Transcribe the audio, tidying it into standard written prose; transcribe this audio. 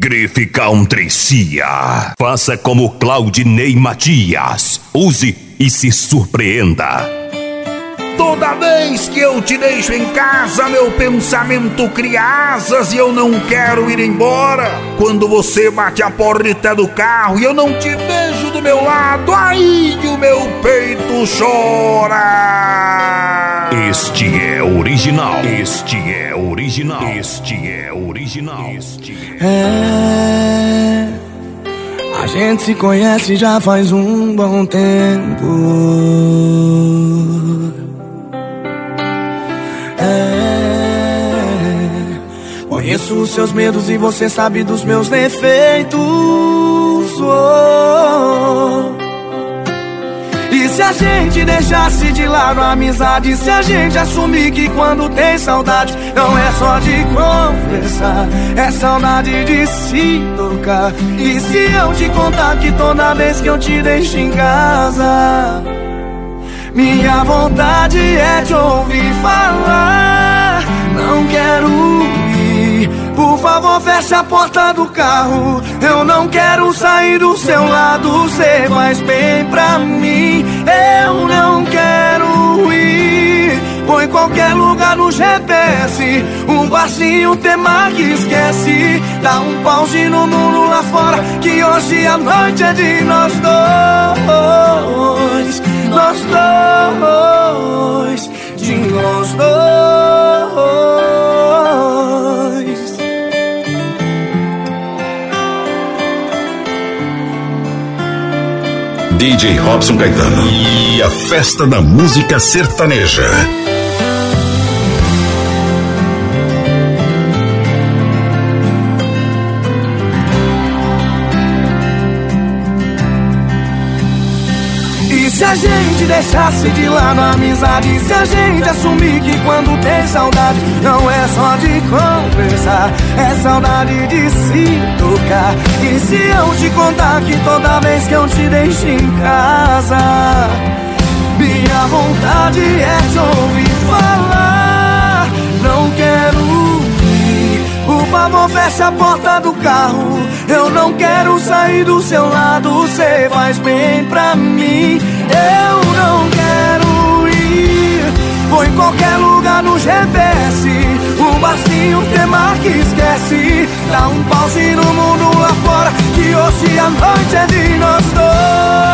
Grife Country Cia. Faça como Claudinei Matias. Use e se surpreenda. Toda vez que eu te deixo em casa, meu pensamento cria asas e eu não quero ir embora. Quando você bate a porta do carro e eu não te vejo do meu lado, aí o meu peito chora. Este é original. Este é original. Este é original. A gente se conhece já faz um bom tempo. Conheço os seus medos e você sabe dos meus defeitos. E se a gente deixasse de lado a amizade, se a gente assumir que quando tem saudade não é só de conversar, é saudade de se tocar. E se eu te contar que toda vez que eu te deixo em casa, minha vontade é te ouvir falar, não quero ir, por favor feche a porta do carro, eu não quero sair do seu lado, você faz bem pra mim, eu não quero ir, põe qualquer lugar no GPS, um barzinho, tema que esquece, dá um pause no mundo lá fora, que hoje a noite é de nós dois, nós dois, de nós dois. DJ Robson Caetano e a festa da música sertaneja. Se a gente deixasse de lado a amizade, se a gente assumir que quando tem saudade não é só de conversar, é saudade de se tocar. E se eu te contar que toda vez que eu te deixo em casa, minha vontade é te ouvir falar, não quero ir, por favor feche a porta do carro, eu não quero sair do seu lado, você faz bem pra mim, eu não quero ir, vou em qualquer lugar no GPS, um barzinho, tema que esquece, dá um pause no mundo lá fora, que hoje a noite é de nós dois.